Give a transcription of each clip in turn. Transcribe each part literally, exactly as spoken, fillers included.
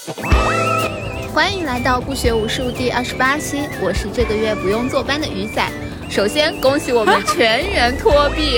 欢迎来到不学无术第二十八期，我是这个月不用坐班的鱼仔。首先恭喜我们全员脱毕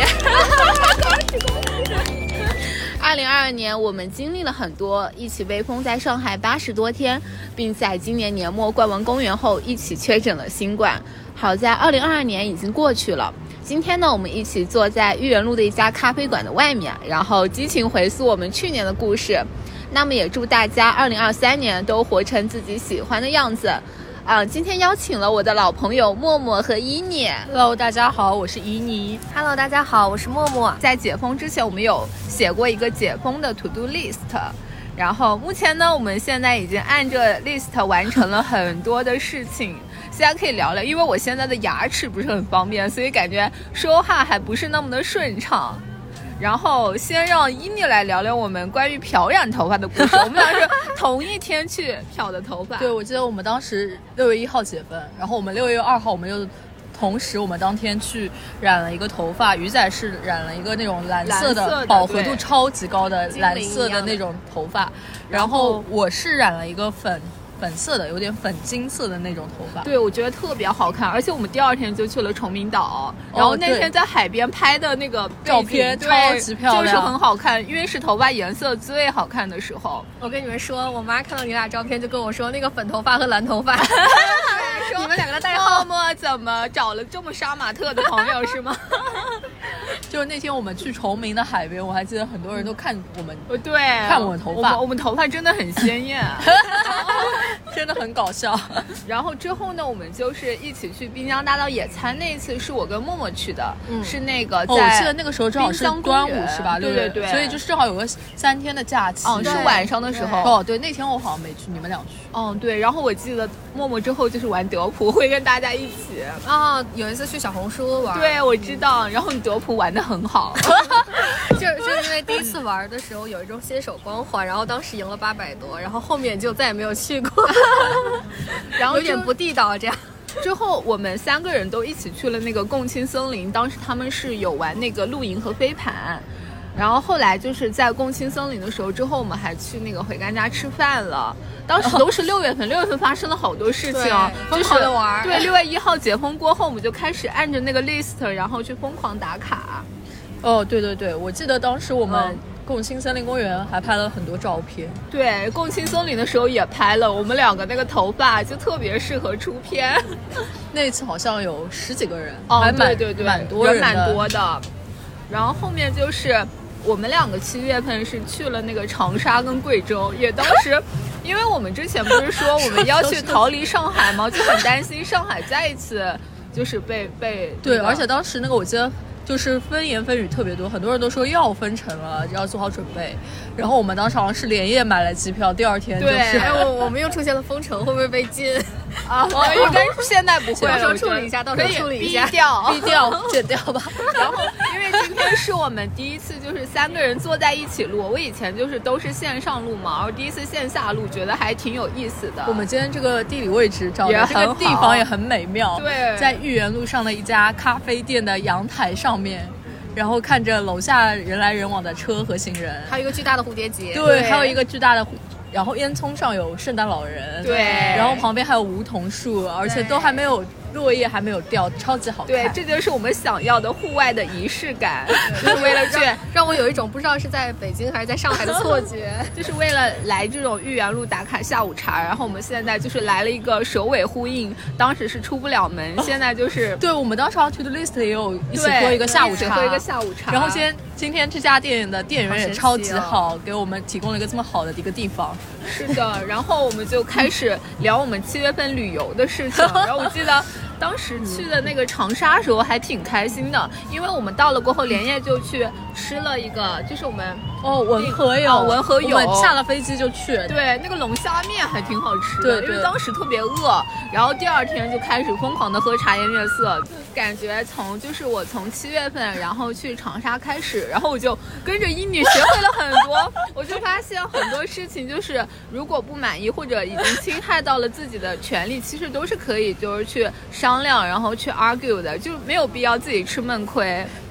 二零二二年我们经历了很多，一起被封在上海八十多天，并在今年年末逛完公园后一起确诊了新冠。好在二零二二年已经过去了，今天呢我们一起坐在豫园路的一家咖啡馆的外面，然后激情回溯我们去年的故事。那么也祝大家二零二三年都活成自己喜欢的样子啊！今天邀请了我的老朋友默默和伊妮。 Hello， 大家好，我是伊妮。 Hello， 大家好，我是默默。 在解封之前我们有写过一个解封的 to do list， 然后目前呢我们现在已经按着 list 完成了很多的事情现在可以聊聊，因为我现在的牙齿不是很方便，所以感觉说话还不是那么的顺畅。然后先让伊妮来聊聊我们关于漂染头发的故事我们俩是同一天去漂的头发。 对，我记得我们当时六月一号解封，然后我们六月二号我们又同时我们当天去染了一个头发，鱼仔是染了一个那种蓝色的饱和度超级高的蓝色的那种头发，然后我是染了一个粉粉色的有点粉金色的那种头发。 对，我觉得特别好看，而且我们第二天就去了崇明岛，然后那天在海边拍的那个照片超级漂亮， 就是很好看，因为是头发颜色最好看的时候。 我跟你们说，我妈看到你俩照片就跟我说，那个粉头发和蓝头发你们两个的代号。 默默怎么找了这么杀马特的朋友是吗？ 就是那天我们去崇明的海边，我还记得很多人都看我们， 对， 看我们头发， 我们, 我们头发真的很鲜艳真的很搞笑。 然后之后呢我们就是一起去滨江大道野餐，那一次是我跟默默去的、嗯、是那个在、 哦、我记得那个时候正好是端午是吧？ 对对对， 所以就是正好有个三天的假期。 哦，是晚上的时候。 哦，对，那天我好像没去，你们俩去。 哦，对，然后我记得默默之后就是玩德普，会跟大家一起啊、哦，有一次去小红书玩。 对，我知道，然后你德普玩得很好就就是因为第一次玩的时候有一种新手光环，然后当时赢了八百多，然后后面就再也没有去过然后有点不地道这样。 之后我们三个人都一起去了那个共青森林，当时他们是有玩那个露营和飞盘，然后后来就是在共青森林的时候，之后我们还去那个回甘家吃饭了。当时都是六月份，六月份发生了好多事情， 疯狂的玩。 对，六月一号解封过后，我们就开始按着那个 list， 然后去疯狂打卡。 哦，对对对，我记得当时我们共青森林公园还拍了很多照片。 对，共青森林的时候也拍了，我们两个那个头发就特别适合出片。 那次好像有十几个人， 哦， 还蛮对对对， 蛮多人的， 蛮多的。然后后面就是我们两个七月份是去了那个长沙跟贵州，也当时因为我们之前不是说我们要去逃离上海吗？就很担心上海再一次就是被被、 那个、对，而且当时那个我记得就是风言风语特别多，很多人都说要封城了，要做好准备。然后我们当时好像是连夜买了机票，第二天就是。 对，我我们又出现了封城，会不会被禁啊？我应该现在不会了， 到时候处理一下，到时候处理一下， 逼掉， 逼掉，剪掉吧。 然后因为今天是我们第一次就是三个人坐在一起录，我以前就是都是线上录嘛，然后第一次线下录，觉得还挺有意思的。 我们今天这个地理位置找的这个地方也很美妙， 对， 在豫园路上的一家咖啡店的阳台上面。然后看着楼下人来人往的车和行人， 还有一个巨大的蝴蝶结， 对，还有一个巨大的，然后烟囱上有圣诞老人， 对， 然后旁边还有梧桐树，而且都还没有落叶还没有掉，超级好看。 对，这就是我们想要的户外的仪式感，就是为了去让, 让我有一种不知道是在北京还是在上海的错觉， 就是为了来这种豫园路打卡下午茶。然后我们现在就是来了一个首尾呼应，当时是出不了门，现在就是对，我们当时 to do list 也有一起喝一个下午茶， 喝一个下午茶。 然后先今天这家店的店员也超级好，哦、给我们提供了一个这么好的一个地方。 是的，然后我们就开始聊我们七月份旅游的事情。然后我记得当时去的那个长沙时候还挺开心的，因为我们到了过后连夜就去吃了一个，就是我们哦文和友、 哦、文和友， 我们下了飞机就去。 对，那个龙虾面还挺好吃的，对对， 因为当时特别饿，然后第二天就开始疯狂的喝茶颜悦色，感觉从就是我从七月份然后去长沙开始，然后我就跟着英女学会了很多我就发现很多事情就是如果不满意或者已经侵害到了自己的权利，其实都是可以就是去商量然后去 argue 的，就没有必要自己吃闷亏。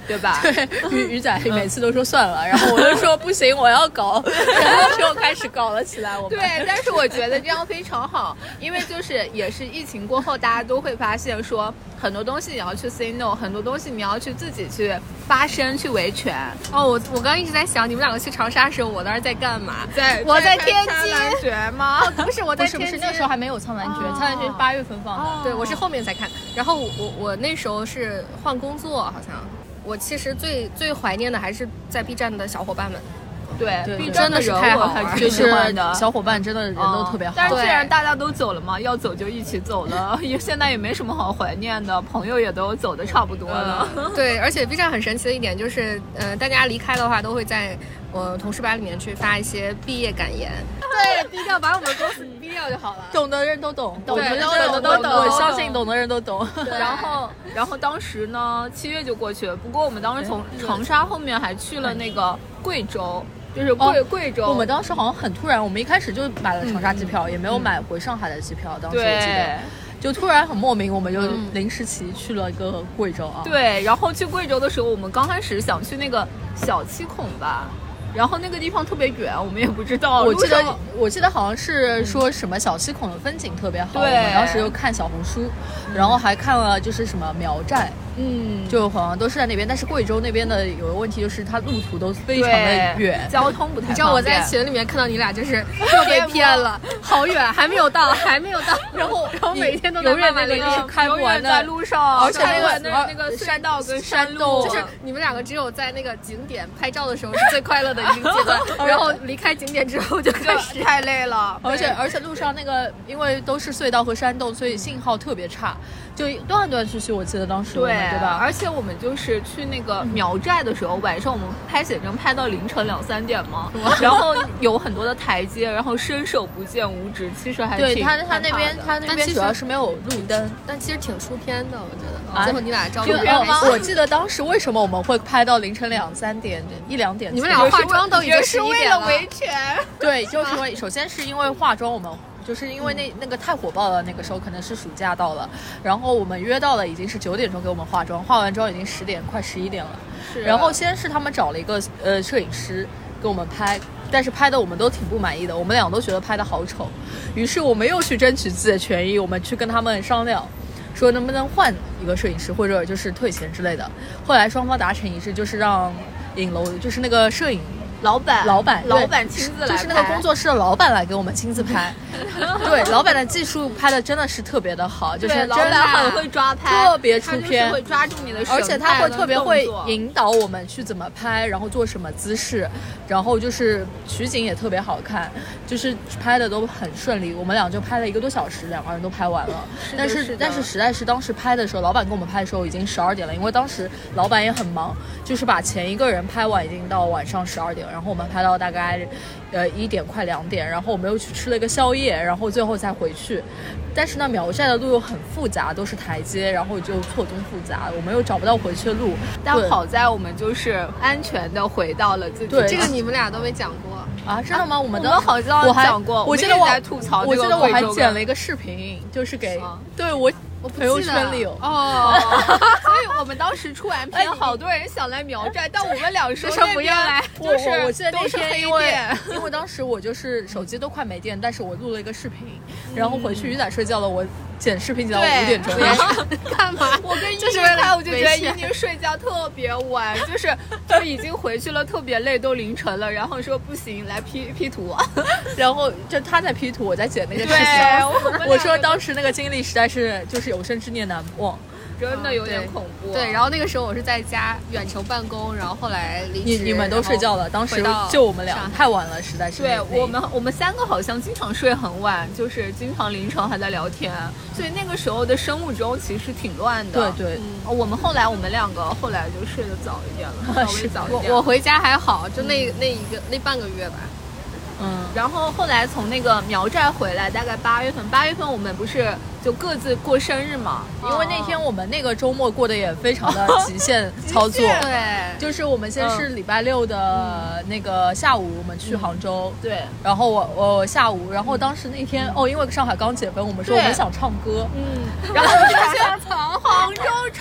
对吧？ 对，鱼鱼仔每次都说算了，然后我就说不行，我要搞，然后就开始搞了起来。我们对，但是我觉得这样非常好，因为就是也是疫情过后，大家都会发现说很多东西你要去 say no， 很多东西你要去自己去发声去维权。 哦，我我刚刚一直在想，你们两个去长沙的时候，我当时在干嘛？ 在我在天津苍兰诀吗？ 哦，不是，我在不是不是， 天津。 那时候还没有苍兰诀， 哦苍兰诀是八月份放的。 哦对，我是后面才看。然后我我我那时候是换工作，好像。我其实最最怀念的还是在 B 站的小伙伴们。 对对 ，B 站的人我还就挺喜欢的， 小伙伴真的人都特别好。 但是既然大家都走了嘛，要走就一起走了，也现在也没什么好怀念的，朋友也都走的差不多了。 嗯、对，而且 B 站很神奇的一点就是，呃，大家离开的话都会在我同事班里面去发一些毕业感言。对，低调把我们公司低调就好了。 懂的人都懂，懂的人都懂， 我相信懂的人都懂。 然后，然后当时呢，七月就过去了。不过我们当时从长沙后面还去了那个贵州。就是贵、哦、贵州， 我们当时好像很突然，我们一开始就买了长沙机票，嗯、也没有买回上海的机票。嗯、当时我记得，就突然很莫名，我们就临时起去了一个贵州啊。 对，然后去贵州的时候，我们刚开始想去那个小七孔吧。然后那个地方特别远，我们也不知道。 我记得我记得好像是说什么小七孔的风景特别好， 对， 我们当时又看小红书，然后还看了就是什么苗寨， 嗯， 就好像都是在那边。但是贵州那边的有个问题就是它路途都非常的远， 交通不太方便。 你知道我在群里面看到你俩就是又被骗了，好远，还没有到，还没有到。然后然后每天都在慢慢的就是开不完的在路上， 而且那个那个山道跟山路， 就是你们两个只有在那个景点拍照的时候是最快乐的一个阶段。然后离开景点之后就开始太累了， 而且而且路上那个因为都是隧道和山洞，所以信号特别差，就断断续续。我记得当时对对吧？ 而且我们就是去那个苗寨的时候，晚上我们拍写真拍到凌晨两三点嘛，然后有很多的台阶，然后伸手不见五指，其实还对他他那边他那边主要是没有路灯， 但其实挺出片的，我觉得。最后你俩照片吗？ 我记得当时为什么我们会拍到凌晨两三点一两点？ 你们俩化妆都已经是为了维权。 对，就是因为首先是因为化妆，我们就是因为那那个太火爆了，那个时候可能是暑假到了，然后我们约到了已经是九点钟给我们化妆，化完妆已经十点快十一点了。 是。 然后先是他们找了一个呃摄影师给我们拍，但是拍的我们都挺不满意的，我们俩都觉得拍的好丑，于是我们又去争取自己的权益，我们去跟他们商量。说能不能换一个摄影师，或者就是退钱之类的。后来双方达成一致，就是让影楼，就是那个摄影老板， 老板， 老板亲自来拍， 就是那个工作室的老板来给我们亲自拍。对，老板的技术拍的真的是特别的好，就是真的很会抓拍， 特别出片， 会抓住你的手， 而且他会特别会引导我们去怎么拍，然后做什么姿势，然后就是取景也特别好看，就是拍的都很顺利。我们俩就拍了一个多小时，两个人都拍完了。 是但是但是实在是当时拍的时候，老板跟我们拍的时候已经十二点了，因为当时老板也很忙，就是把前一个人拍完已经到晚上十二点，然后我们拍到大概呃一点快两点，然后我们又去吃了一个宵夜，然后最后再回去。但是呢，苗寨的路又很复杂，都是台阶，然后就错综复杂，我们又找不到回去的路。 但好在我们就是安全的回到了自己。 对，这个你们俩都没讲过啊？真的吗？我们的我们好像讲过， 我记得我在吐槽， 我记得我还剪了一个视频，就是给对我。我朋友圈里有哦，所以我们当时出完片，好多人想来苗寨，但我们俩说不要来。 就是我记得那天因为因为当时我就是手机都快没电，但是我录了一个视频，然后回去鱼仔睡觉了，我剪视频剪到五点钟。 干嘛？ 我跟依妮看，我就觉得依妮睡觉特别晚，就是就已经回去了，特别累，都凌晨了，然后说不行，来 P P 图， 然后就他在 P 图，我在剪那个视频。我说当时那个经历实在是就是有生之年难忘。 真的有点恐怖、啊。 对，然后那个时候我是在家远程办公，然后后来离职。 你你们都睡觉了，当时就我们俩太晚了，实在是。 对我们我们三个好像经常睡很晚，就是经常凌晨还在聊天，所以那个时候的生物钟其实挺乱的。 对对、 嗯，我们后来我们两个后来就睡得早一点了，稍微早一点。 我我回家还好，就那、嗯、那一个那半个月吧。 嗯，然后后来从那个苗寨回来，大概八月份，八月份我们不是就各自过生日嘛？ 因为那天我们那个周末过得也非常的极限操作， 对， 就是我们先是礼拜六的那个下午，我们去杭州， 嗯、对， 然后我我下午，然后当时那天、嗯、哦，因为上海刚解封，我们说我们想唱歌， 嗯，然后发现杭州唱了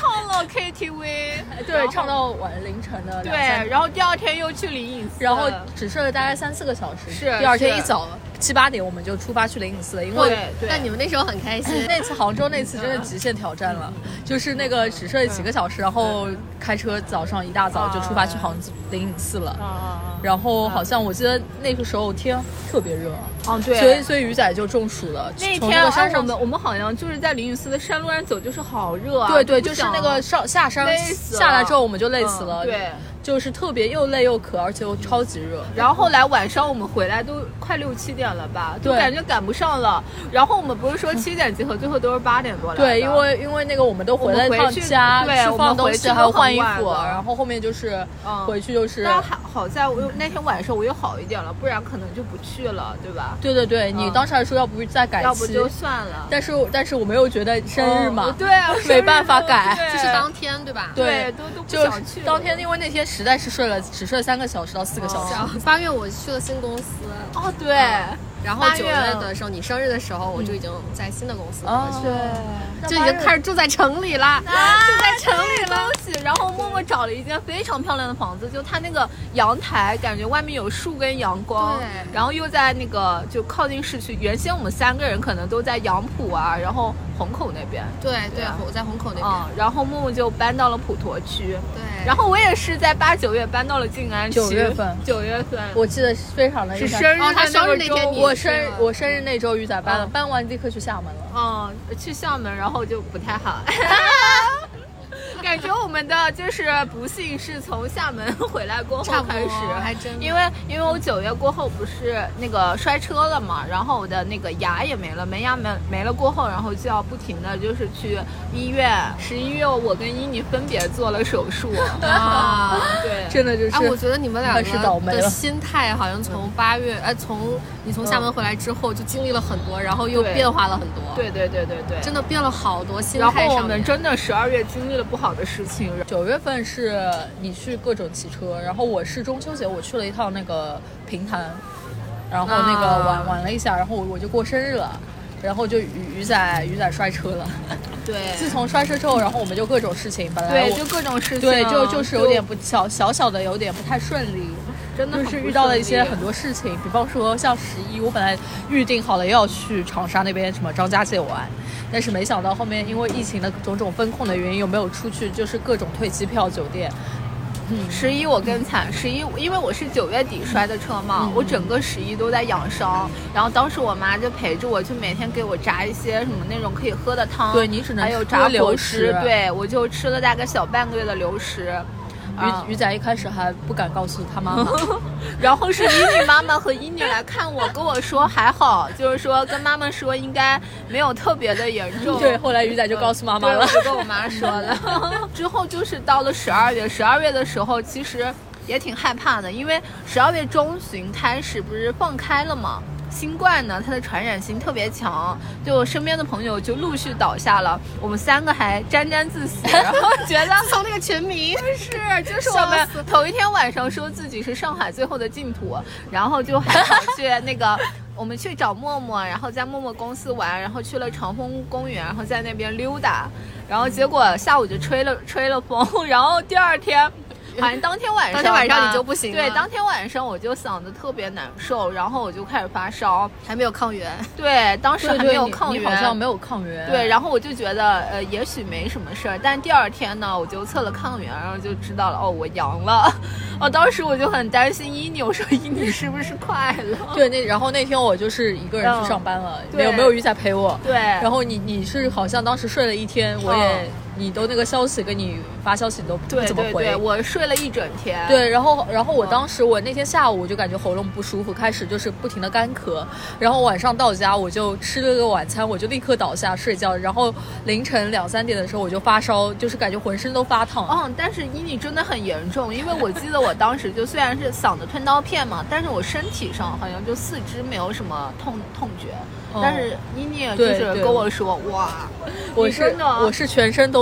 K T V， 对，唱到晚凌晨的对，然后第二天又去灵隐寺， 然后只睡了大概三四个小时， 是第二天一早七八点我们就出发去灵隐寺了，因为但你们那时候很开心。 那次杭州那次真的极限挑战了，就是那个只睡了几个小时，然后开车早上一大早就出发去杭州灵隐寺了，然后好像我记得那个时候天特别热， 嗯对， 所以所以鱼仔就中暑了。 那天山上我们我们好像就是在灵隐寺的山路上走，就是好热啊， 对对，就是那个上下山下来之后我们就累死了， 对。 就是特别又累又渴，而且又超级热。 然后后来晚上我们回来都快六七点了吧，就感觉赶不上了。然后我们不是说七点集合，最后都是八点多来的。 对，因为因为那个我们都回了一趟家， 对， 去放东西还要换衣服，然后后面就是嗯回去就是。 但好好在我那天晚上我又好一点了，不然可能就不去了，对吧？ 对对对，你当时还说要不再改期， 要不就算了。 但是但是我没有觉得生日嘛， 对啊， 没办法改， 就是当天对吧？ 对，都都不想去。 当天因为那天实在是睡了。只睡了三个小时到四个小时。 八月我去了新公司哦，对， 然后九月的时候，你生日的时候，我就已经在新的公司了， 对， 就已经开始住在城里了，住在城里了。 然后默默找了一间非常漂亮的房子，就它那个阳台，感觉外面有树跟阳光， 对， 然后又在那个就靠近市区。原先我们三个人可能都在杨浦啊，然后虹口那边， 对对，我在虹口那边， 嗯，然后默默就搬到了普陀区， 对， 然后我也是在八九月搬到了静安区， 九月份， 九月份， 我记得非常的是生日， 他生日那天， 我生我生日那周鱼仔搬了，搬完立刻去厦门了， 嗯，去厦门，然后就不太好。感觉我们的就是不幸是从厦门回来过后开始， 还真因为因为我九月过后不是那个摔车了嘛，然后我的那个牙也没了，门牙没没了过后，然后就要不停的就是去医院。十一月我跟伊妮分别做了手术啊，对， 真的就是， 哎，我觉得你们两个的心态好像从八月，哎，从你从厦门回来之后就经历了很多，然后又变化了很多， 对对对对对， 真的变了好多心态上面。 然后我们真的十二月经历了不好的事情。 九月份是你去各种骑车，然后我是中秋节我去了一趟那个平潭，然后那个玩、啊、玩了一下，然后我就过生日了，然后就鱼鱼仔鱼仔摔车了。 对， 自从摔车之后，然后我们就各种事情，本来对就各种事情， 对就就是有点不小小小的有点不太顺利。 真的就是遇到了一些很多事情，比方说像十一，我本来预定好了要去长沙那边什么张家界玩，但是没想到后面因为疫情的种种风控的原因又没有出去，就是各种退机票、酒店。 嗯，十一我更惨，十一因为我是九月底摔的车嘛，嗯、我整个十一都在养伤，然后当时我妈就陪着我，就每天给我炸一些什么那种可以喝的汤， 对你只能还有炸果汁，对我就吃了大概小半个月的流食。 鱼鱼仔一开始还不敢告诉他妈妈， 然后是伊妮妈妈和伊妮来看我，跟我说还好，就是说跟妈妈说应该没有特别的严重。 对，后来鱼仔就告诉妈妈了， 对，我就跟我妈说的。之后就是到了十二月，十二月的时候其实也挺害怕的，因为十二月中旬开始不是放开了吗？新冠呢，它的传染性特别强，就我身边的朋友就陆续倒下了，我们三个还沾沾自喜，然后觉得从那个群名是，就是我们头一天晚上说自己是上海最后的净土，然后就还跑去那个我们去找默默，然后在默默公司玩，然后去了长风公园，然后在那边溜达，然后结果下午就吹了吹了风，然后第二天。反正当天晚上， 当天晚上你就不行了。 对，当天晚上我就嗓子特别难受，然后我就开始发烧， 还没有抗原。 对，当时还没有抗原， 你好像没有抗原。 对，然后我就觉得呃，也许没什么事儿，但第二天呢，我就测了抗原，然后就知道了，哦，我阳了。哦，当时我就很担心伊妮，我说伊妮是不是快了？ 对，那然后那天我就是一个人去上班了，嗯、没有没有鱼仔陪我。 对， 然后你你是好像当时睡了一天，我也。嗯你都那个消息跟你发消息你都不怎么回， 对对对，我睡了一整天。 对，然后然后我当时我那天下午就感觉喉咙不舒服，开始就是不停的干咳，然后晚上到家我就吃了个晚餐，我就立刻倒下睡觉，然后凌晨两三点的时候我就发烧，就是感觉浑身都发烫。 嗯，但是伊妮真的很严重，因为我记得我当时就虽然是嗓子吞刀片嘛，但是我身体上好像就四肢没有什么痛痛觉。但是伊妮就是跟我说，哇， 我是我是全身都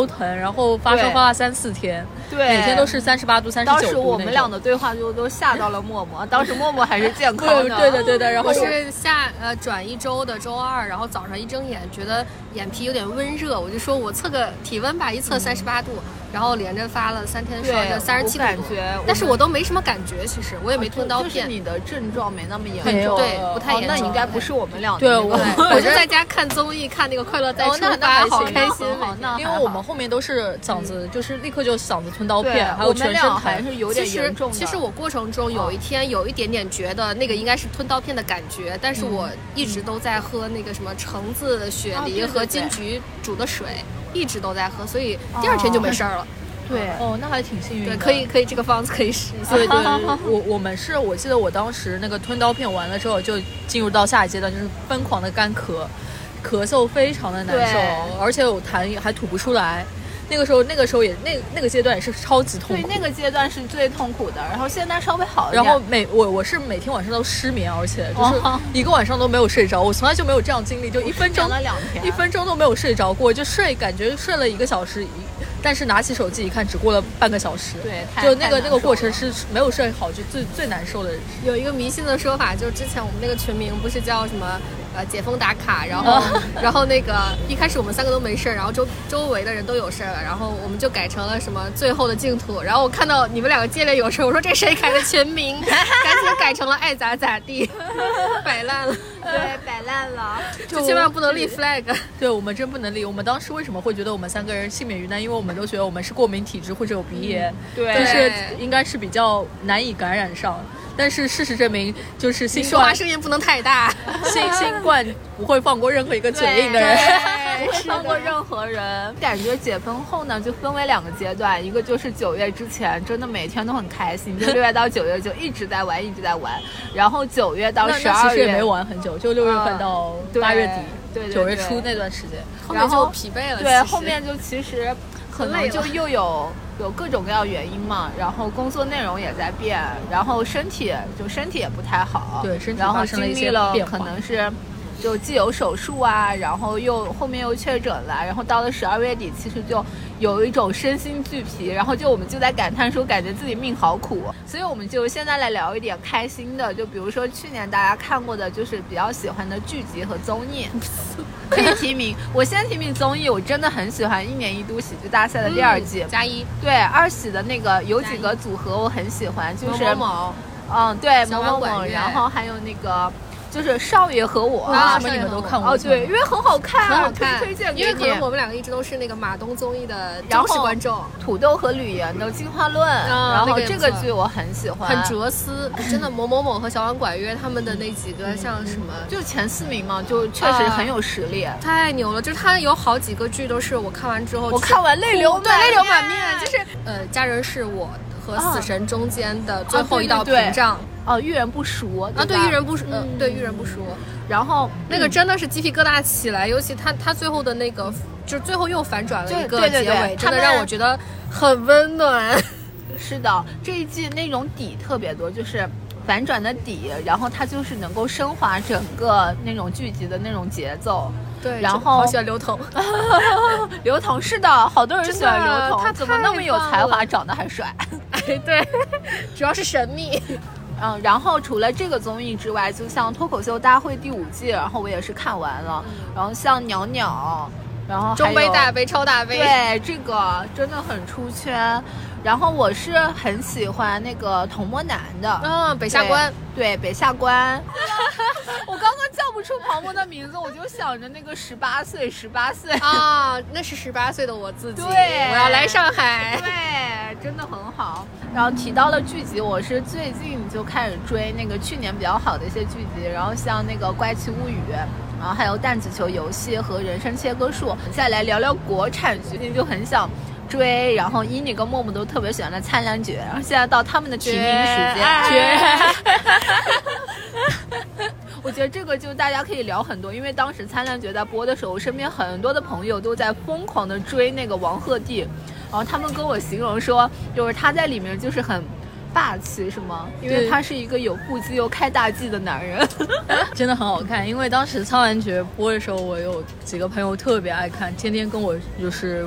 都疼，然后发烧发了三四天， 对， 每天都是三十八度、三十九度。 当时我们俩的对话就都吓到了默默，当时默默还是健康的。 对的对的，然后我是下呃转一周的周二，然后早上一睁眼觉得眼皮有点温热，我就说我测个体温吧，一测三十八度。嗯，然后连着发了三天烧，就三十七度， 感觉， 但是我都没什么感觉，其实我也没吞刀片。 就是你的症状没那么严重，对，不太严重。 那你应该不是我们俩的。 对，我我就在家看综艺，看那个《快乐再出发》，好开心。 因为我们后面都是嗓子，就是立刻就嗓子吞刀片，还有全身还是有点严重的。 其实我过程中有一天有一点点觉得那个应该是吞刀片的感觉，但是我一直都在喝那个什么橙子、雪梨和金桔煮的水，一直都在喝，所以第二天就没事儿了。 对哦，那还挺幸运的。 对，可以可以，这个方子可以试一下。 对对，我我们是我记得我当时那个吞刀片完了之后，就进入到下一阶段，就是疯狂的干咳，咳嗽非常的难受，而且有痰还吐不出来。那个时候，那个时候也那那个阶段也是超级痛苦。 对，那个阶段是最痛苦的。然后现在稍微好一点。 然后每我我是每天晚上都失眠，而且就是一个晚上都没有睡着。我从来就没有这样经历，就一分钟了两天， 一分钟都没有睡着过，就睡感觉睡了一个小时，但是拿起手机一看，只过了半个小时。 对， 就那个那个过程是没有睡好，就最最难受的。 有一个迷信的说法，就是之前我们那个群名不是叫什么？呃，解封打卡，然后，然后那个一开始我们三个都没事儿，然后周周围的人都有事儿了，然后我们就改成了什么最后的净土。然后我看到你们两个接连有事儿，我说这谁改的群名？赶紧改成了爱咋咋地，摆烂了。 对，摆烂了， 就千万不能立 flag。 对，我们真不能立。我们当时为什么会觉得我们三个人幸免于难？因为我们都觉得我们是过敏体质或者有鼻炎， 嗯、对， 就是应该是比较难以感染上。但是事实证明，就是新冠， 说话声音不能太大。 新新冠不会放过任何一个嘴硬的人， 不会放过任何人。感觉解封后呢，就分为两个阶段，一个就是九月之前，真的每天都很开心，就六月到九月就一直在玩，一直在玩。然后九月到十二月， 其实也没玩很久，就六月份到八月底， 对对， 九月初那段时间， 后面就疲惫了。 对，后面就其实可能就又有。有各种各样原因嘛，然后工作内容也在变，然后身体就身体也不太好， 对，身体然后经历了可能是就既有手术啊，然后又后面又确诊了，然后到了十二月底，其实就有一种身心俱疲，然后就我们就在感叹说，感觉自己命好苦，所以我们就现在来聊一点开心的，就比如说去年大家看过的，就是比较喜欢的剧集和综艺。可以提名，我先提名综艺，我真的很喜欢一年一度喜剧大赛的第二季， 加一。 对，二喜的那个有几个组合我很喜欢，就是某某， 嗯，对，某某某，然后还有那个。就是少爷和我， 啊，什么你们都看过哦？对，因为很好看， 很好看， 推荐给你。 因为可能我们两个一直都是那个马东综艺的忠实观众。 土豆和吕岩的进化论， 啊、 然后这个剧我很喜欢， 很哲思，真的某某某和小碗管约他们的那几个像什么， 就前四名嘛，就确实很有实力， 啊、太牛了！就是他有好几个剧都是我看完之后， 我看完泪流对泪流满面，就是呃，家人是我和死神中间的最后一道屏障。 哦，对对对遇人不淑啊，对，遇人不淑，嗯，对，遇人不淑。 然后那个真的是鸡皮疙瘩起来，尤其他他最后的那个，就是最后又反转了一个结尾，真的让我觉得很温暖。 是的，这一季那种底特别多，就是反转的底，然后它就是能够升华整个那种剧集的那种节奏。 对， 然后好喜欢刘同。 刘同是的，好多人喜欢刘同，他怎么那么有才华，长得还帅？ 哎，对，主要是神秘。 嗯，然后除了这个综艺之外，就像脱口秀大会第五季，然后我也是看完了。嗯、然后像鸟鸟，然后中杯、大杯、超大杯， 对，这个真的很出圈。然后我是很喜欢那个童摸男的， 嗯，北下关， 对，北下关。我刚刚叫不出庞博的名字，我就想着那个十八岁，十八岁啊，那是十八岁的我自己。 对， 我要来上海。 对，真的很好。然后提到了剧集，我是最近就开始追那个去年比较好的一些剧集，然后像那个《怪奇物语》，然后还有《弹子球游戏》和《人生切割术》。再来聊聊国产剧，最近就很想追，然后伊妮跟默默都特别喜欢的《灿烂绝》，然后现在到他们的提名时间，绝。我觉得这个就大家可以聊很多，因为当时《灿烂绝》在播的时候，我身边很多的朋友都在疯狂的追那个王鹤棣，然后他们跟我形容说，就是他在里面就是很霸气，是吗？因为他是一个有腹肌又开大 G 的男人。 真的很好看。因为当时《苍兰诀》播的时候，我有几个朋友特别爱看，天天跟我就是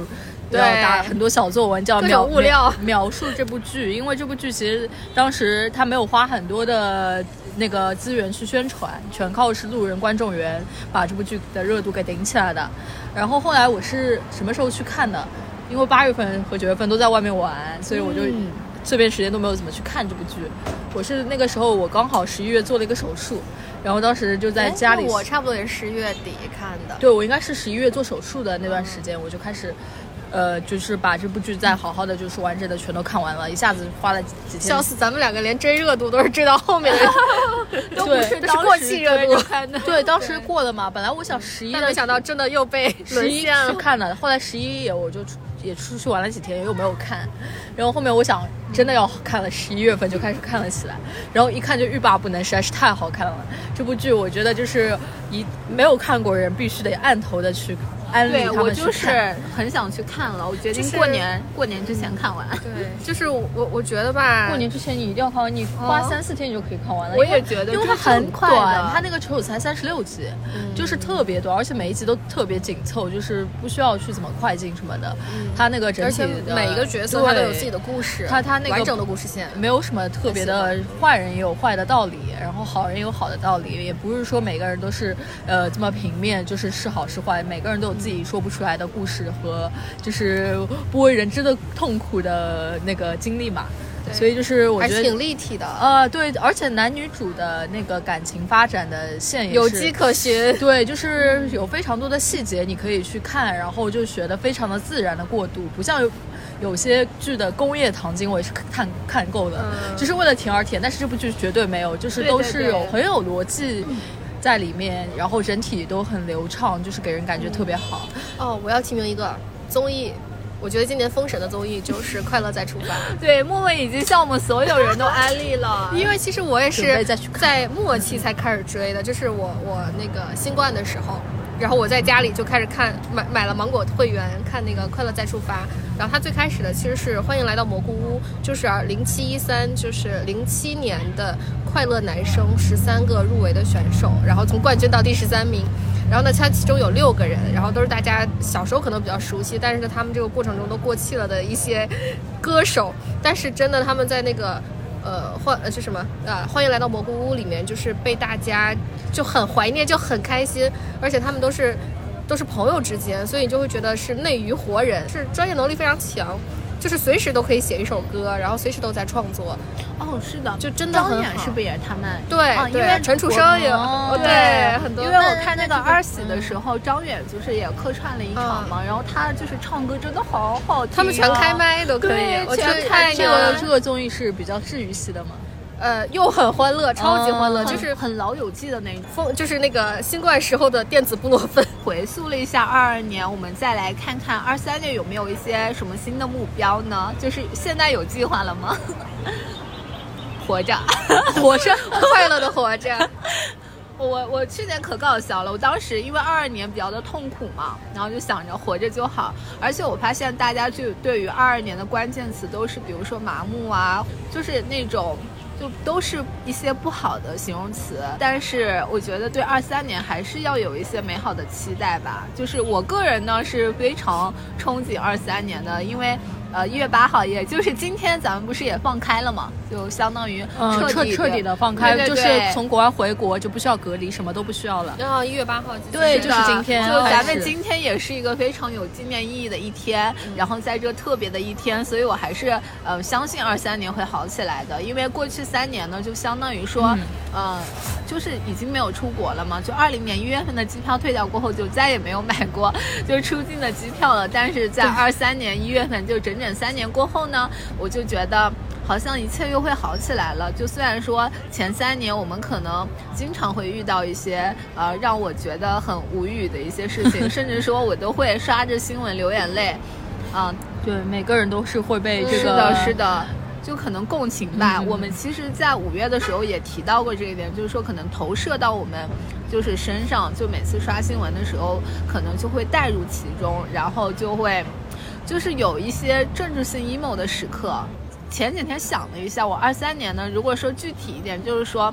对， 要打很多小作文，叫各描种物料描述这部剧，因为这部剧其实当时他没有花很多的那个资源去宣传，全靠是路人观众缘把这部剧的热度给顶起来的。然后后来我是什么时候去看的？因为八月份和九月份都在外面玩，所以我就这边时间都没有怎么去看这部剧。我是那个时候我刚好十一月做了一个手术，然后当时就在家里。 我差不多也是十月底看的。 对，我应该是十一月做手术的那段时间，我就开始。呃，就是把这部剧再好好的就是完整的全都看完了，一下子花了几天。 笑死，咱们两个连追热度都是追到后面的， 都不是过气热度看的。对，当时过了嘛，本来我想十一， 但没想到真的又被十一去看了，后来十一也我就也出去玩了几天，又没有看，然后后面我想真的要看了，十一月份就开始看了起来，然后一看就欲罢不能，实在是太好看了。这部剧我觉得就是一没有看过人必须得按头的去安利他们去看。 对，我就是很想去看了，我决定过年、就是、过年之前看完。 对，就是我我觉得吧， 过年之前你一定要看完，你花三四天你就可以看完了。 我也觉得， 因为它很短，它那个球才三十六集，嗯，就是特别短，而且每一集都特别紧凑，就是不需要去怎么快进什么的。嗯，它那个整体的每一个角色他都有自己的故事， 它它那个完整的故事线， 没有什么特别的，坏人也有坏的道理，然后好人也有好的道理，也不是说每个人都是呃这么平面，就是是好是坏，每个人都有自己说不出来的故事和就是不为人知的痛苦的那个经历嘛。所以就是我觉得还挺立体的， 呃，对，而且男女主的那个感情发展的线也是有迹可循， 对，就是有非常多的细节你可以去看，然后就学得非常的自然的过渡，不像有有些剧的工业糖精我也是看看够了，嗯，就是为了甜而甜，但是这部剧绝对没有，就是都是有很有逻辑在里面，然后整体都很流畅，就是给人感觉特别好。 嗯，哦，我要提名一个综艺。我觉得今年封神的综艺就是《快乐再出发》。 对，默默已经向我们所有人都安利了， 因为其实我也是在末期才开始追的，就是我我那个新冠的时候，然后我在家里就开始看，买买了芒果会员看那个《快乐再出发》，然后它最开始的其实是《欢迎来到蘑菇屋》，就是零七一三，就是零七年的快乐男生十三个入围的选手，然后从冠军到第十三名。然后呢，它其中有六个人，然后都是大家小时候可能比较熟悉，但是他们这个过程中都过气了的一些歌手。但是真的他们在那个呃欢呃是什么呃欢迎来到蘑菇屋里面，就是被大家就很怀念，就很开心，而且他们都是都是朋友之间，所以你就会觉得是内娱活人，是专业能力非常强。就是随时都可以写一首歌，然后随时都在创作。 哦，是的， 就真的很好。 张远是不是也是他们？ 对， 啊、 因为陈楚生也、哦、对很多。 因为我看那个二喜的时候，张远就是也客串了一场嘛，嗯、然后他就是唱歌真的好好听、啊， 他们全开麦都可以。我全看这个这个综艺是比较治愈系的嘛。 呃，又很欢乐，超级欢乐， 嗯、 就是很老友记的那种， 就是那个新冠时候的电子布洛芬。 回溯了一下二二年，我们再来看看二三年有没有一些什么新的目标呢？就是现在有计划了吗？活着， 活着，快乐的活着。 我我去年可搞笑了，我当时因为二二年比较的痛苦嘛，然后就想着活着就好，而且我发现大家就对于二二年的关键词都是比如说麻木啊，就是那种就都是一些不好的形容词，但是我觉得对二三年还是要有一些美好的期待吧。就是我个人呢是非常憧憬二三年的，因为呃一月八号也就是今天咱们不是也放开了嘛，就相当于彻底、 嗯、彻底的放开， 对对对， 就是从国外回国就不需要隔离，什么都不需要了。 然后一月八号对， 就是今天， 就咱们今天也是一个非常有纪念意义的一天，嗯、然后在这特别的一天，所以我还是呃相信二三年会好起来的，因为过去三年呢就相当于说、嗯、呃就是已经没有出国了嘛，就二零年一月份的机票退掉过后就再也没有买过就是出境的机票了，但是在二三年一月份就整整三年过后呢，我就觉得好像一切又会好起来了。就虽然说前三年我们可能经常会遇到一些呃让我觉得很无语的一些事情甚至说我都会刷着新闻流眼泪啊、呃， 对，每个人都是会被这个、 嗯、是的是的，就可能共情吧、 嗯、 我们其实在五月的时候也提到过这一点，就是说可能投射到我们就是身上，就每次刷新闻的时候可能就会带入其中，然后就会就是有一些政治性 emo 的时刻。前几天想了一下，我二三年呢，如果说具体一点，就是说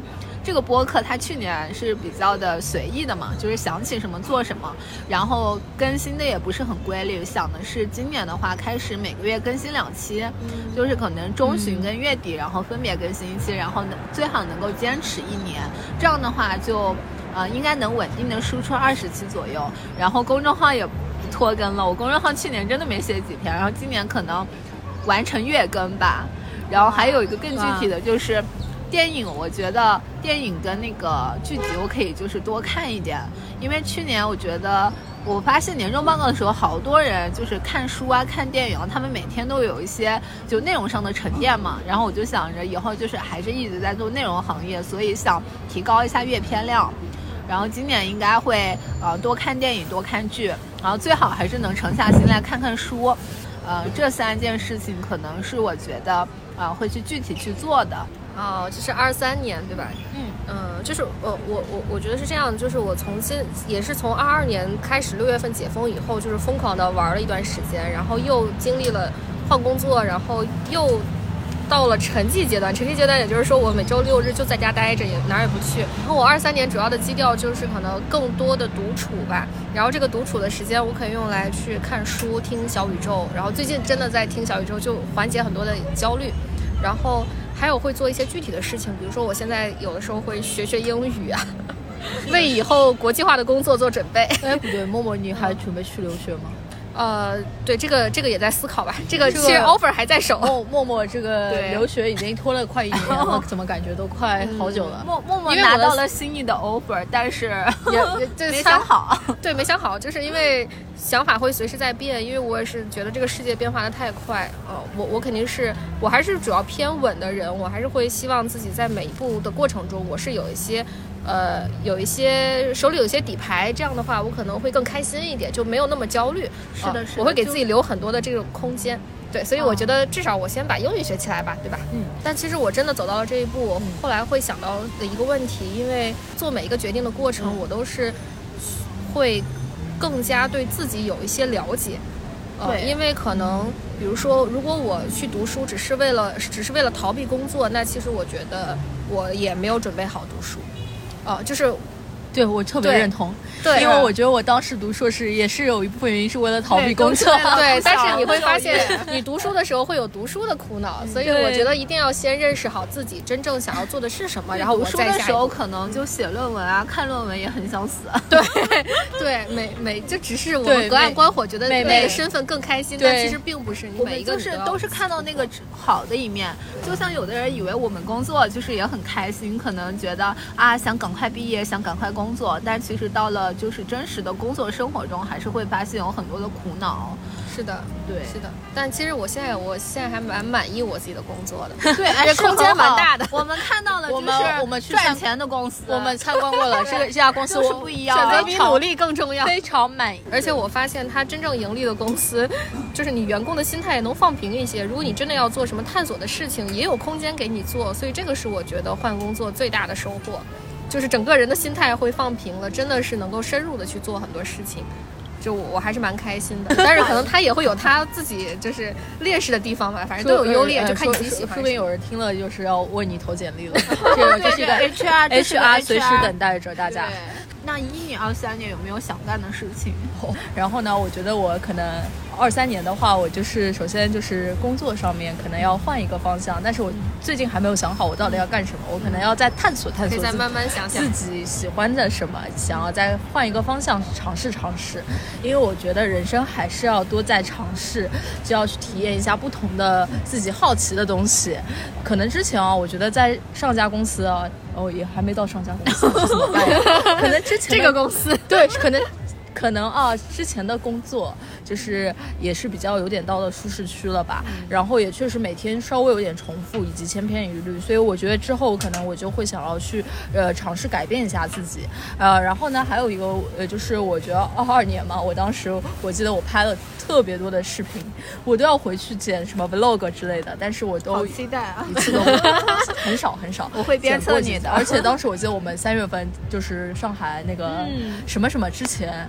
这个播客它去年是比较的随意的嘛，就是想起什么做什么，然后更新的也不是很规律，想的是今年的话开始每个月更新两期，嗯、就是可能中旬跟月底，嗯、然后分别更新一期，然后最好能够坚持一年，这样的话就呃应该能稳定的输出二十期左右，然后公众号也不拖更了，我公众号去年真的没写几篇，然后今年可能完成月更吧。然后还有一个更具体的就是电影，我觉得电影跟那个剧集我可以就是多看一点，因为去年我觉得我发现年终报告的时候好多人就是看书啊看电影，他们每天都有一些就内容上的沉淀嘛，然后我就想着以后就是还是一直在做内容行业，所以想提高一下阅片量，然后今年应该会呃多看电影多看剧，然后最好还是能沉下心来看看书，呃这三件事情可能是我觉得啊，会去具体去做的。 哦，这是二三年对吧？嗯嗯、呃，就是呃我我我觉得是这样，就是我从今也是从二二年开始六月份解封以后，就是疯狂的玩了一段时间，然后又经历了换工作，然后又到了沉寂阶段。沉寂阶段也就是说我每周六日就在家待着，也哪儿也不去。然后我二三年主要的基调就是可能更多的独处吧，然后这个独处的时间我可以用来去看书听小宇宙，然后最近真的在听小宇宙就缓解很多的焦虑，然后还有会做一些具体的事情，比如说我现在有的时候会学学英语啊，为以后国际化的工作做准备。 哎，不对，默默你还准备去留学吗？ 呃，对，这个这个也在思考吧。这个其实 offer 还在手。 默默默这个留学已经拖了快一年了，怎么感觉都快好久了？ 默默默拿到了心仪的 offer， 但是也没想好。 对，没想好，就是因为想法会随时在变，因为我也是觉得这个世界变化的太快。呃，我我肯定是我还是主要偏稳的人，我还是会希望自己在每一步的过程中，我是有一些。呃，有一些手里有一些底牌，这样的话我可能会更开心一点，就没有那么焦虑。 是的，是的， 我会给自己留很多的这种空间。对，所以我觉得至少我先把英语学起来吧，对吧？嗯。但其实我真的走到了这一步，嗯、后来会想到的一个问题，因为做每一个决定的过程，嗯、我都是会更加对自己有一些了解。呃、对，因为可能比如说，如果我去读书只是为了只是为了逃避工作，那其实我觉得我也没有准备好读书。哦，就是， 对我特别认同， 对， 因为我觉得我当时读硕士也是有一部分原因是为了逃避工作， 对，但是你会发现，你读书的时候会有读书的苦恼，所以我觉得一定要先认识好自己真正想要做的是什么，然后我读书的时候可能就写论文啊，看论文也很想死， 对，对，每每就只是我们隔岸观火，觉得那个身份更开心，但其实并不是，你每一个就是都是看到那个好的一面，就像有的人以为我们工作就是也很开心，可能觉得啊想赶快毕业，想赶快工作，但其实到了就是真实的工作生活中，还是会发现有很多的苦恼。 是的， 对， 是的。但其实我现在，我现在还蛮满意我自己的工作的， 对，而且空间蛮大的。 我们看到了， 我们我们去赚钱的公司， 我们参观过了，这个这家公司就是不一样， 选择比努力更重要， 非常满意。 而且我发现，它真正盈利的公司，就是你员工的心态也能放平一些。如果你真的要做什么探索的事情，也有空间给你做。所以这个是我觉得换工作最大的收获。就是整个人的心态会放平了，真的是能够深入的去做很多事情，就我我还是蛮开心的。但是可能他也会有他自己就是劣势的地方吧，反正都有优劣，就看你自己喜欢。 说不定有人听了就是要为你投简历了，这个这是一个 H R H R 随时等待着大家。 那一你二三年有没有想干的事情？ 哦、然后呢，我觉得我可能二三年的话，我就是首先就是工作上面可能要换一个方向，但是我最近还没有想好我到底要干什么，我可能要再探索探索， 可以再慢慢想想自己喜欢的什么，想要再换一个方向尝试尝试，因为我觉得人生还是要多在尝试，就要去体验一下不同的自己好奇的东西。可能之前啊，我觉得在上家公司啊。哦，也还没到上家公司，这怎么办呀？可能之前这个公司对，可能可能啊，之前的工作就是也是比较有点到了舒适区了吧，嗯、然后也确实每天稍微有点重复以及千篇一律，所以我觉得之后可能我就会想要去呃尝试改变一下自己，呃，然后呢还有一个呃就是我觉得二二年嘛，我当时我记得我拍了特别多的视频，我都要回去剪什么 vlog 之类的，但是我都好期待啊， 一次都很少很少， 我会鞭策你的。 而且当时我记得我们三月份就是上海那个什么什么之前。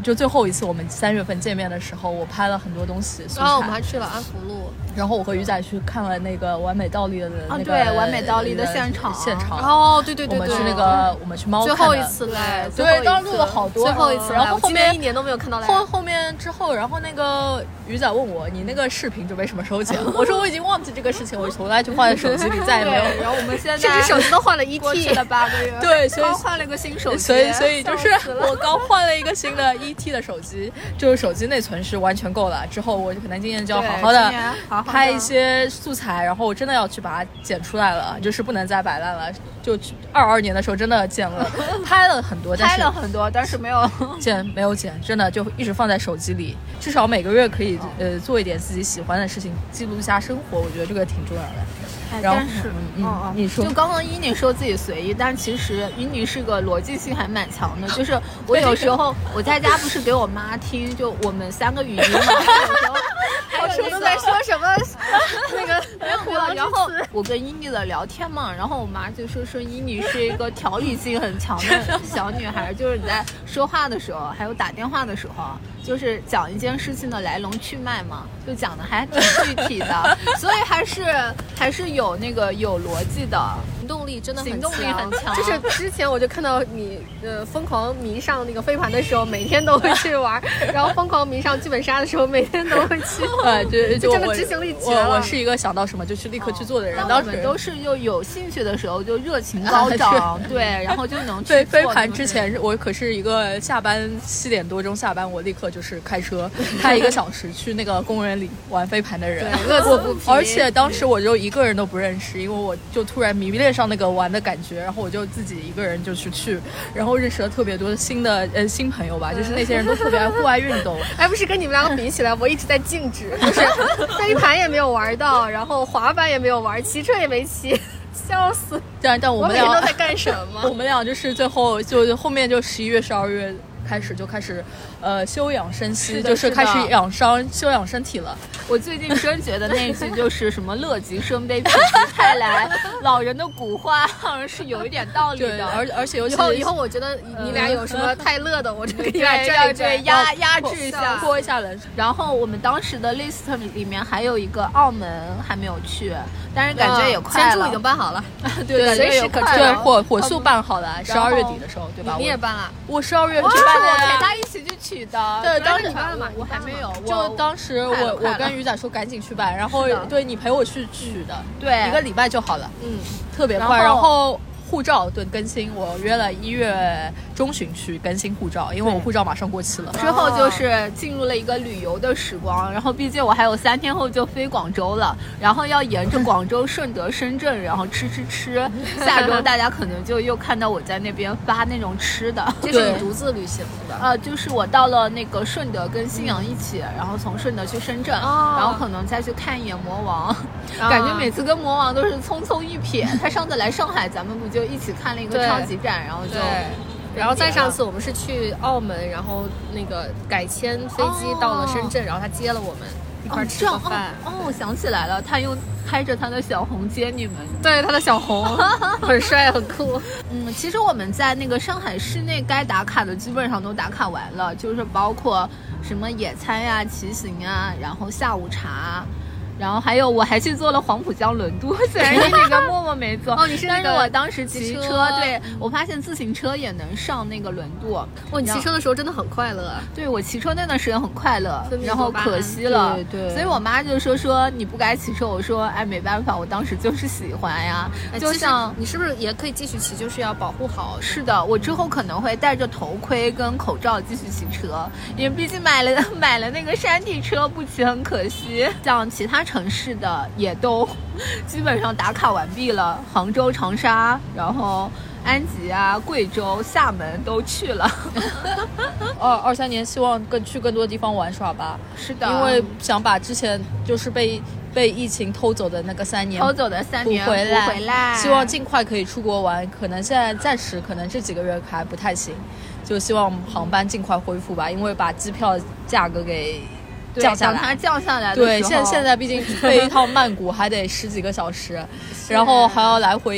就最后一次我们三月份见面的时候，我拍了很多东西， 然后我们还去了安福路， 然后我和鱼仔去看了那个完美倒立的那个、 啊、对完美倒立的现场现场。 哦，对对对对， 我们去那个我们去猫最后一次来， 对，当时录了好多， 最后一次， 然后后面一年都没有看到来。 后后面之后，然后那个鱼仔问我，你那个视频准备什么时候剪？我说我已经忘记这个事情，我从来就放在手机里，再也没有。 然后我们现在这只手机都换了一 T， 过去了八个月， 对，所以刚换了个新手机， 所以所以就是我刚换了一个新的一 T 的手机，就是手机内存是完全够了。之后我可能今年就要好好的拍一些素材，然后我真的要去把它剪出来了，就是不能再摆烂了。就二二年的时候真的剪了，拍了很多，但是拍了很多，但是没有剪，没有剪，真的就一直放在手机里，至少每个月可以呃做一点自己喜欢的事情，记录一下生活，我觉得这个挺重要的。然后但是， 嗯，嗯你说， 就刚刚伊妮说自己随意，但其实伊妮是个逻辑性还蛮强的。就是我有时候我在家不是给我妈听，就我们三个语音嘛，有时候我说都在说什么那个没有，然后我跟伊妮的聊天嘛，然后我妈就说说伊妮是一个条理性很强的小女孩，就是你在说话的时候，还有打电话的时候，就是讲一件事情的来龙去脉嘛，就讲的还挺具体的，所以还是还是有那个有逻辑的。 行动力真的很行动力很强， 就是之前我就看到你呃疯狂迷上那个飞盘的时候，每天都会去玩，然后疯狂迷上剧本杀的时候，每天都会去。 呃，对， 就真的执行力强了。 我我是一个想到什么就去立刻去做的人。 当我们都是就有兴趣的时候就热情高涨，对，然后就能去做。 对，飞盘之前我可是一个下班七点多钟下班，我立刻就是开车开一个小时去那个公园里玩飞盘的人， 乐此不疲。 而且当时我就一个人都不认识，因为我就突然迷恋上那个玩的感觉，然后我就自己一个人就去去，然后认识了特别多的新的呃新朋友吧，就是那些人都特别爱户外运动。 哎，不是跟你们两个比起来，我一直在静止，就是飞盘也没有玩到，然后滑板也没有玩，骑车也没骑。笑死！ 但但我们俩我每天都在干什么？ 我们俩就是最后就后面就十一月、十二月开始就开始，呃，休养生息， 是就是开始养伤、休养身体了。 我最近真觉得那一句就是什么“乐极生悲，否极泰来”，老人的古话好像是有一点道理的。 而而且尤其以后以后，我觉得你俩有什么太乐的，我就给你俩这样这对压压制一下， 泼一下冷水。 然后我们当时的 list 里面还有一个澳门还没有去，但是感觉也快了， 签注已经办好了， 对， 随时可去。 对，火火速办好了，十二月底的时候，对吧？ 你也办了， 我十二月去办的呀，陪他一起去取的。 对，当时你办了吗？ 我还没有。 就当时我我跟鱼仔说赶紧去办，然后对你陪我去取的， 对， 一个礼拜就好了， 嗯， 特别快。然后护照对更新，我约了一月中旬去更新护照，因为我护照马上过期了。 之后就是进入了一个旅游的时光，然后毕竟我还有三天后就飞广州了，然后要沿着广州顺德深圳，然后吃吃吃。下周大家可能就又看到我在那边发那种吃的。 这是你独自旅行的？ 呃，就是我到了那个顺德跟新阳一起，然后从顺德去深圳， 哦、 然后可能再去看一眼魔王。哦、感觉每次跟魔王都是匆匆一瞥。他上次来上海，咱们不就一起看了一个超级展，然后就。 然后再上次我们是去澳门，然后那个改签飞机到了深圳，哦、然后他接了我们一块吃个饭。 哦，我、哦、想起来了，他又开着他的小红接你们。 对，他的小红很帅很酷。 嗯，其实我们在那个上海市内该打卡的基本上都打卡完了，就是包括什么野餐呀、骑行啊，然后下午茶。然后还有，我还去坐了黄浦江轮渡，虽然那个默默没坐。 哦，你是那个？ 但是我当时骑车，对，我发现自行车也能上那个轮渡。 哦，你骑车的时候真的很快乐。 对，我骑车那段时间很快乐，然后可惜了， 对对。 所以我妈就说说你不该骑车，我说哎没办法，我当时就是喜欢呀。就像你是不是也可以继续骑，就是要保护好？ 是的，我之后可能会戴着头盔跟口罩继续骑车，因为毕竟买了买了那个山地车，不骑很可惜。像其他城市的也都基本上打卡完毕了，杭州、长沙，然后安吉啊、贵州、厦门都去了。 二二三年希望更去更多地方玩耍吧。 是的， 因为想把之前就是被被疫情偷走的那个三年偷走的三年补回来， 补回来希望尽快可以出国玩。可能现在暂时可能这几个月还不太行，就希望航班尽快恢复吧，因为把机票价格给降下来， 它降下来的时候， 对，现现在毕竟飞一趟曼谷还得十几个小时，然后还要来回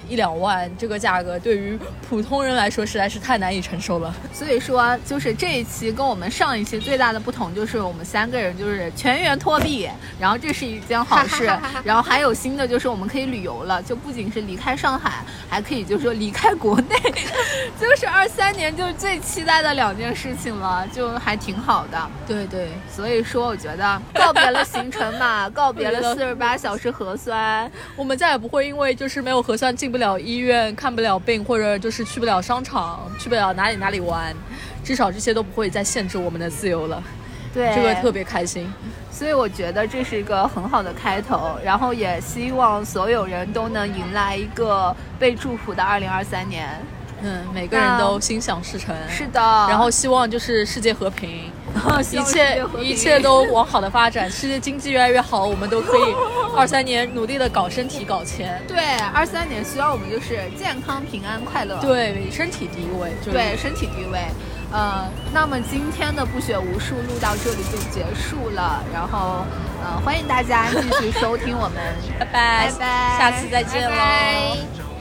一两万，这个价格对于普通人来说实在是太难以承受了。 所以说，就是这一期跟我们上一期最大的不同，就是我们三个人就是全员脱币，然后这是一件好事。然后还有新的就是我们可以旅游了，就不仅是离开上海，还可以就是说离开国内，就是二三年就是最期待的两件事情了，就还挺好的。 对对， 所以说我觉得告别了行程码，告别了四十八小时核酸， 我们再也不会因为就是没有核酸进不了医院、看不了病，或者就是去不了商场、去不了哪里哪里玩，至少这些都不会再限制我们的自由了。 对， 这个特别开心。 所以我觉得这是一个很好的开头，然后也希望所有人都能迎来一个被祝福的二零二三年。 嗯，每个人都心想事成。 是的， 然后希望就是世界和平，一切一切都往好的发展，世界经济越来越好，我们都可以二三年努力的搞身体搞钱。 对，二三年希望我们就是健康平安快乐。 对，身体第一位。就是、 对，身体第一位。呃，那么今天的不学无术录到这里就结束了，然后呃，欢迎大家继续收听我们， 拜拜， 拜拜， 下次再见喽。 拜拜。